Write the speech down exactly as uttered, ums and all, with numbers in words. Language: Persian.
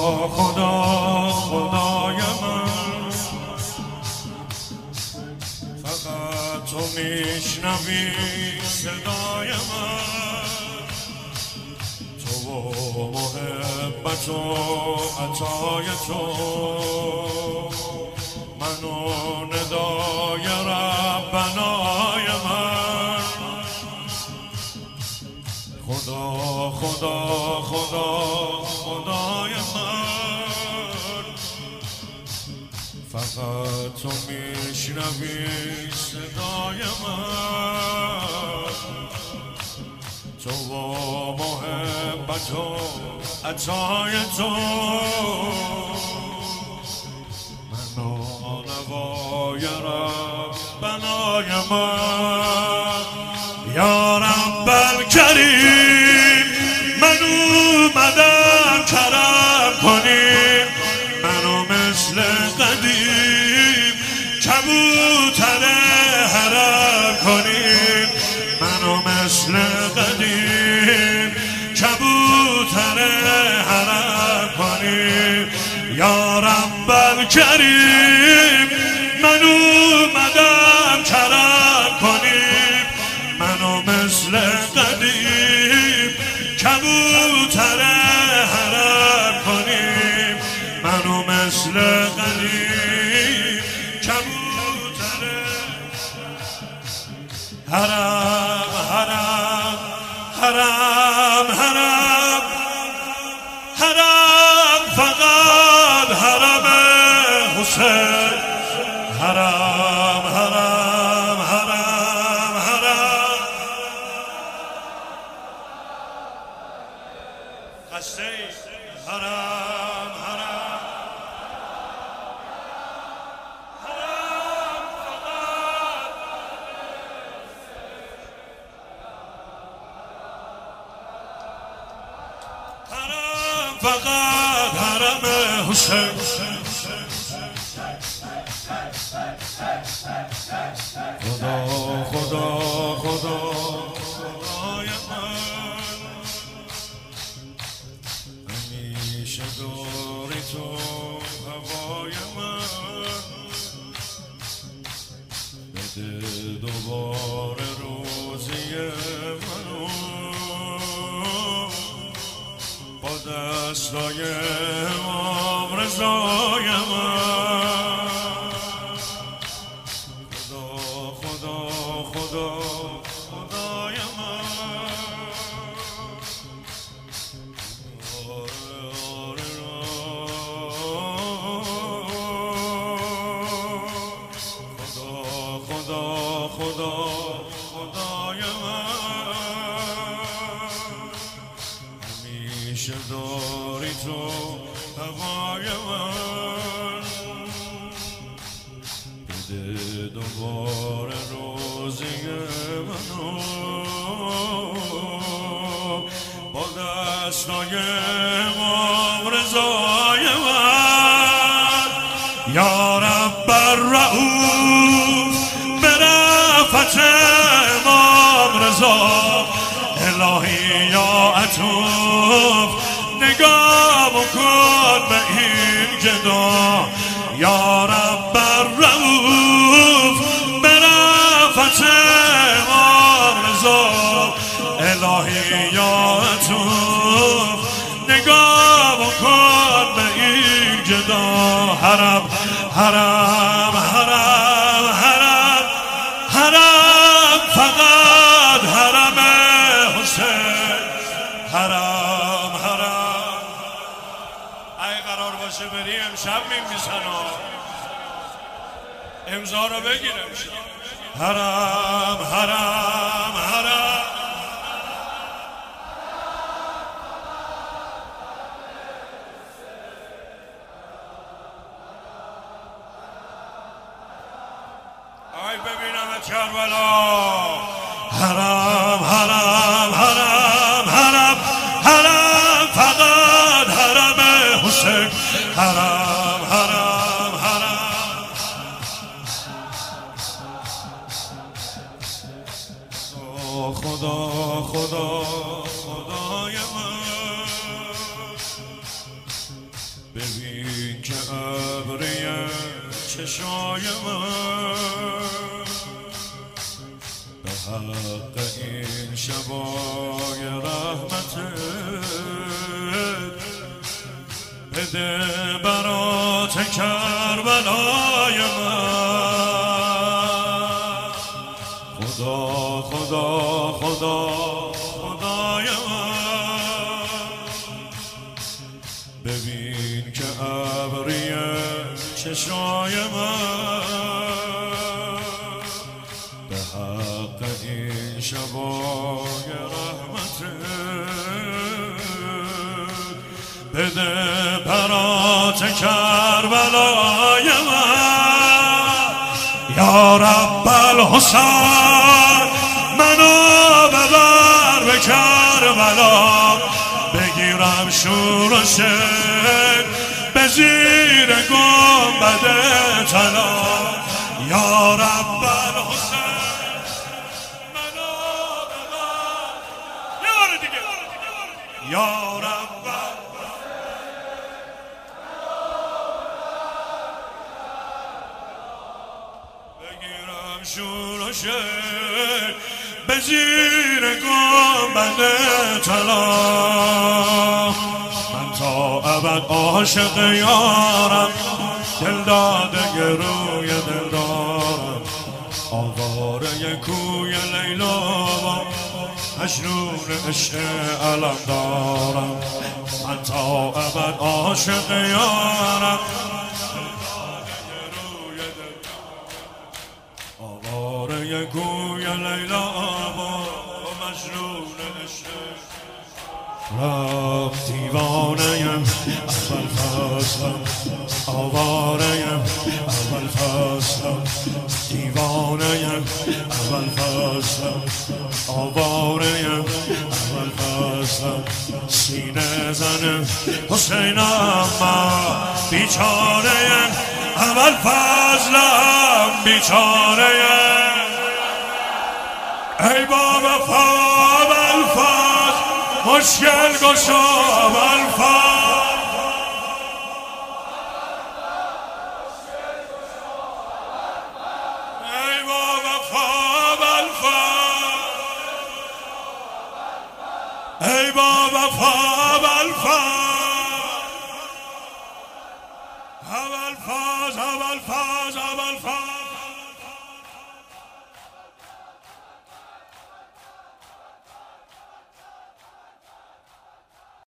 خدا خدای من، فقط تو میشنوی صدای من. تو و محبت و عطای تو، من و ندای ربنای من. خدا خدا خدا خدای من، فقط تو میشنوی صدای من. تو و محبت و عطای تو، من و نوای ربنای من. یا رب الکریم من اومدم کرم کنیم، منو مثل قدیم کبوتر حرم کنیم. منو مثل قدیم کبوتر حرم کنیم. یا رب الکریم من اومدم کرم کنیم، منو مثل قدیم کبوتر حرم کنیم. منو مثل قدیم کبوتر حرم حرم حرم حرم حرم، فقط حرم حسین. حرم حرم حرم حرم خسته حرم حرم حرم، فقط حرم فقط حرم حسین. خدا خدا خدا خدای من، همیشه داری تو هوای من. بده دوباره روزی منو با دستای امام رضای من. خدای من، خدا خدا خدا خدای من، همیشه داری تو هوای من. بده دوباره روزی منو با دستای امام رضای من. یا رب الرؤوف به رأفت امام رضا، الهی یا عطوف نگاه کن به این گدا. یا رب الرؤوف به رأفت امام رضا، الهی یا عطوف نگاه کن به این گدا. حرم حرم حرم حرم حرم، فقط حرم حسین. حرم حرم، اگه قرار باشه بری امشب میمیسن امضا رو بگیر امشب. حرم حرم حرم آی ببینم کربلا. حرم حرم حرم حرم حرم، فقط حرم حسین. حرم حرم حرم، خدا خدا خدای من، چشای من به حق این شبای رحمتت بده برات کربلای من خدا خدا خدا خدای من ببین که ابری چشای من به حق این شبای رحمتت بده برات کربلای من یا رب الحسین منو ببر به کربلا بگیرم شورش به زیر گنبد طلا یا رب الحسین منو ببر یه بار دیگه یا رب بگیرم شورش به زیر گنبد طلا من تا ابد عاشق یارم دل داده روی دل دارم آواره کوی لیلا مجنون عشق علم دارم من تا ابد عاشق یارم آواره کوی لیلا مجنون عشق رفت دیوانه‌ام اول فصلم آواره‌ام اول فصلم دیوانه‌ام اول فصلم آواره‌ام اول فصلم سینه زن حسینم من بیچاره‌ام اول فصلم بیچاره‌ام ای بابا اول فصل مشکل گشا اول فصل ای بابا اول فصل ای بابا